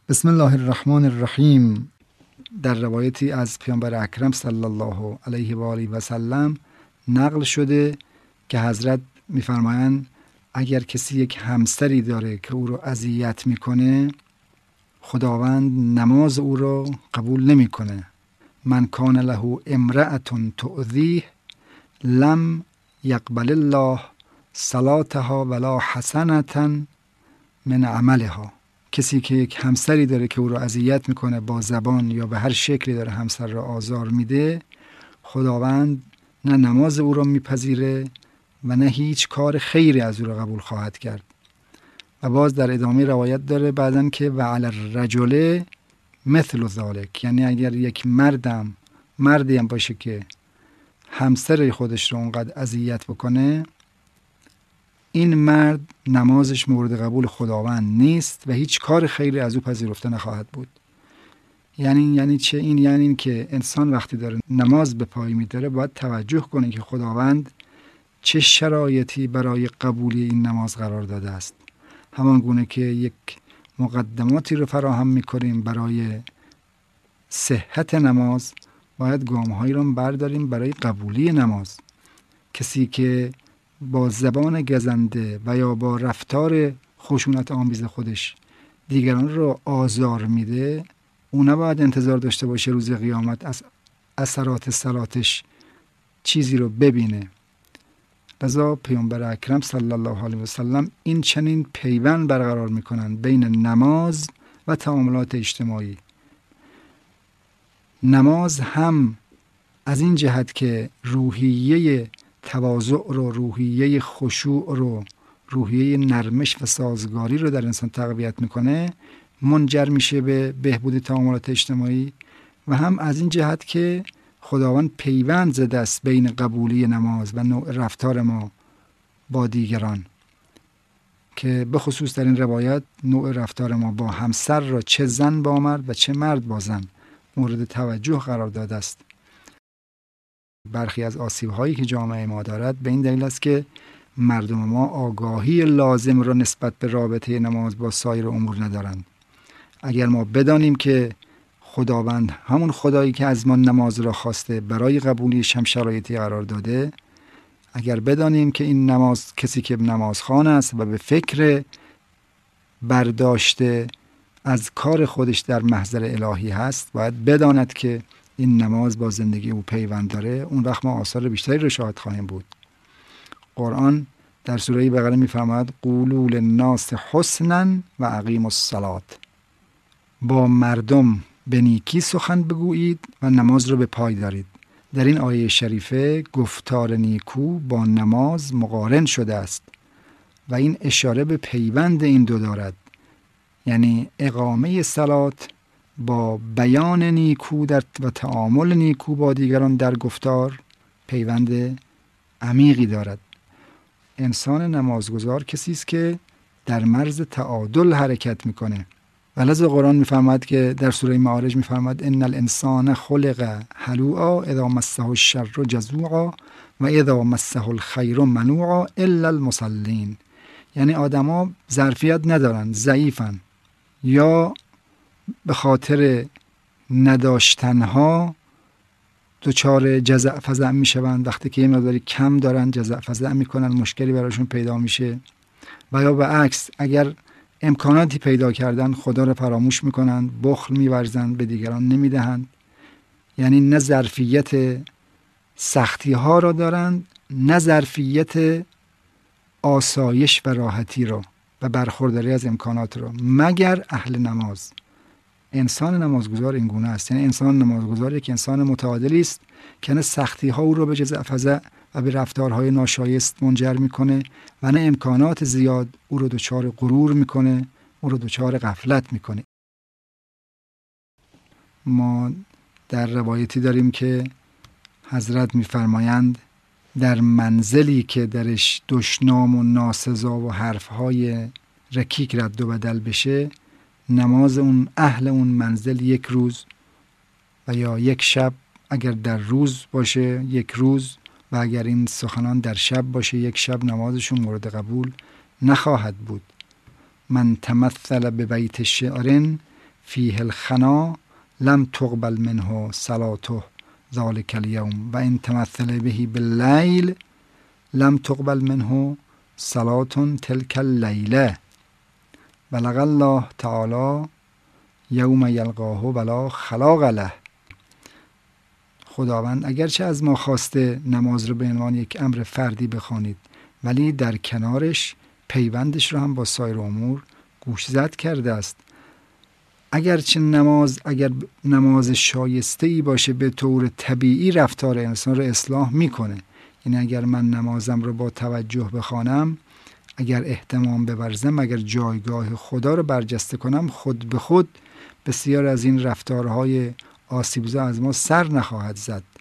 بسم الله الرحمن الرحیم. در روایتی از پیامبر اکرم صلی الله علیه و آله و سلم نقل شده که حضرت می‌فرمایند اگر کسی یک همسری داره که او رو اذیت میکنه، خداوند نماز او رو قبول نمیکنه. من کان له امرأة تؤذیه لم یقبل الله صلاتها ولا حسنة من عملها. کسی که یک همسری داره که او رو اذیت میکنه با زبان یا به هر شکلی داره همسر رو آزار میده، خداوند نه نماز او رو میپذیره و نه هیچ کار خیری از او رو قبول خواهد کرد. و باز در ادامه روایت داره بعدن که و علی الرجل مثل ذلک، یعنی اگر یک مردی هم باشه که همسر خودش رو اونقدر اذیت بکنه، این مرد نمازش مورد قبول خداوند نیست و هیچ کار خیری از او پذیرفته نخواهد بود. یعنی چه؟ یعنی این که انسان وقتی داره نماز به پای می‌داره باید توجه کنه که خداوند چه شرایطی برای قبولی این نماز قرار داده است. همان گونه که یک مقدماتی رو فراهم می‌کنیم برای صحت نماز، باید گام‌هایی رو برداریم برای قبولی نماز. کسی که با زبان گزنده و یا با رفتار خشونت آمیز خودش دیگران رو آزار میده، اون نباید انتظار داشته باشه روز قیامت از اثرات صلاتش چیزی رو ببینه. لذا پیامبر اکرم صلی الله علیه و سلم این چنین پیوند برقرار میکنن بین نماز و تعاملات اجتماعی. نماز هم از این جهت که روحیه تواضع رو، روحیه خشوع رو، روحیه نرمش و سازگاری رو در انسان تقویت میکنه، منجر میشه به بهبود تعاملات اجتماعی، و هم از این جهت که خداوند پیوند زده است بین قبولی نماز و نوع رفتار ما با دیگران، که به خصوص در این روایت نوع رفتار ما با همسر را چه زن با مرد و چه مرد با زن مورد توجه قرار داده است. برخی از آسیب‌هایی که جامعه ما دارد به این دلیل است که مردم ما آگاهی لازم را نسبت به رابطه نماز با سایر امور ندارند. اگر ما بدانیم که خداوند همون خدایی که از ما نماز را خواسته برای قبولیش هم شرایطی قرار داده، اگر بدانیم که این نماز کسی که نمازخوان است و به فکر برداشته از کار خودش در محضر الهی هست، باید بداند که این نماز با زندگی او پیوند داره. اون وقت ما آثار بیشتری رو شاهد خواهیم بود. قرآن در سوره بقره می‌فرماید قولوا للناس حسنا و اقیموا الصلاة، با مردم به نیکی سخن بگویید و نماز رو به پای دارید. در این آیه شریفه گفتار نیکو با نماز مقارن شده است و این اشاره به پیوند این دو دارد، یعنی اقامه صلات با بیان نیکو و تعامل نیکو با دیگران در گفتار پیوند عمیقی دارد. انسان نمازگزار کسی است که در مرز تعادل حرکت میکنه. ولذا قرآن میفرماید که در سوره معارج میفرماید ان الانسان خلق هلوعا اذا مسه الشر جزوعا و اذا مسه الخیر منوعا الا المصلین. یعنی آدما ظرفیت ندارن، ضعیفن، یا به خاطر نداشتنها دچار جزع فزع میشوند. وقتی که یه مقداری کم دارن جزع فزع میکنن، مشکلی براشون پیدا میشه. و یا به عکس اگر امکاناتی پیدا کردن خدا رو فراموش میکنن، بخل میورزن، به دیگران نمیدهند. یعنی نه ظرفیت سختی ها را دارند، نه ظرفیت آسایش و راحتی را و برخورداری از امکانات را، مگر اهل نماز. انسان نمازگزار این گونه است. یعنی انسان نمازگزار یک انسان متعادلی است که نه سختی ها او را به جزع فزع و به رفتارهای ناشایست منجر میکنه و نه امکانات زیاد او را دچار غرور میکنه، او را دچار غفلت میکنه. ما در روایتی داریم که حضرت میفرمایند در منزلی که درش دشنام و ناسزا و حرفهای رکیک رد و بدل بشه، نماز اون اهل اون منزل یک روز و یا یک شب، اگر در روز باشه یک روز و اگر این سخنان در شب باشه یک شب، نمازشون مورد قبول نخواهد بود. من تمثل به بیت شعر فیه الخنا لم تقبل منه صلاته ذلك اليوم و ان تمثل به باللیل لم تقبل منه صلاة تلك اللیله بلغ الله تعالی یوم یلقاه ولا خلاق له. خداوند اگرچه از ما خواسته نماز رو به عنوان یک امر فردی بخوانید، ولی در کنارش پیوندش رو هم با سایر امور گوشزد کرده است. اگرچه اگر نماز شایسته‌ای باشه به طور طبیعی رفتار انسان رو اصلاح میکنه، یعنی اگر من نمازم رو با توجه بخوانم، اگر اهتمام بورزم، اگر جایگاه خدا رو برجسته کنم، خود به خود بسیار از این رفتارهای آسیبزا از ما سر نخواهد زد.